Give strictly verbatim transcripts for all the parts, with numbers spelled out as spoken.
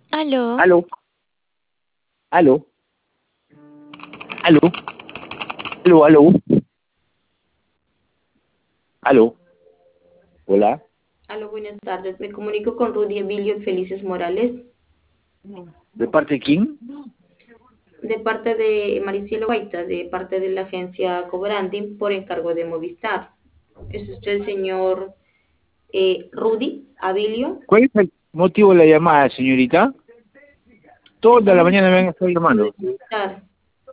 Aló. Aló, aló, aló, aló, aló, aló, hola, Aló, buenas tardes. Me comunico con Rudy Emilio Felices Morales, ¿de parte de quién? de parte de Maricielo Guaita, de parte de la agencia Cobranding, por encargo de Movistar. ¿Es usted el señor eh, Rudy Abilio? ¿Cuál es el motivo de la llamada, señorita? Toda la Estamos mañana me han estado llamando de llamando. Movistar.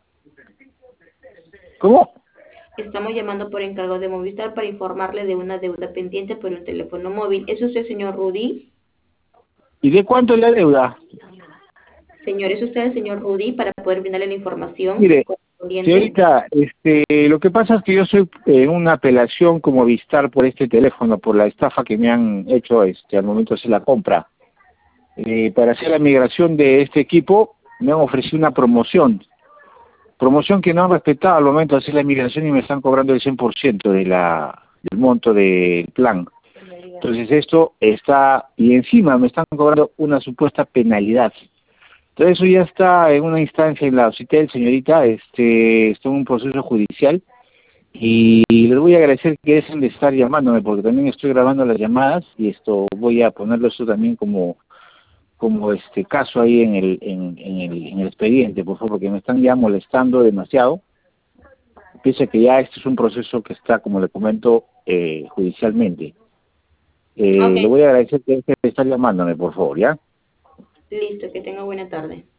¿Cómo? Estamos llamando por encargo de Movistar para informarle de una deuda pendiente por un teléfono móvil. ¿Es usted el señor Rudy? ¿Y de cuánto es la deuda? Señor, ¿es usted el señor Rudy para poder brindarle la información Mire, correspondiente? señorita, este, lo que pasa es que yo soy en una apelación como Vistar por este teléfono, por la estafa que me han hecho este, al momento de hacer la compra. Eh, para hacer la migración de este equipo me han ofrecido una promoción. Promoción que no han respetado al momento de hacer la migración y me están cobrando el cien por ciento de la, del monto del plan. Entonces esto está, y encima me están cobrando una supuesta penalidad. Entonces eso ya está en una instancia en la OCITEL, señorita, este, está en un proceso judicial y les voy a agradecer que dejen de estar llamándome porque también estoy grabando las llamadas y esto voy a ponerlo esto también como como este caso ahí en el, en, en el en el expediente, por favor, porque me están ya molestando demasiado. Piensa que ya este es un proceso que está, como le comento, eh, judicialmente. Eh, le Ok, voy a agradecer que deje de estar llamándome, por favor, ¿ya? listo, que tenga buena tarde.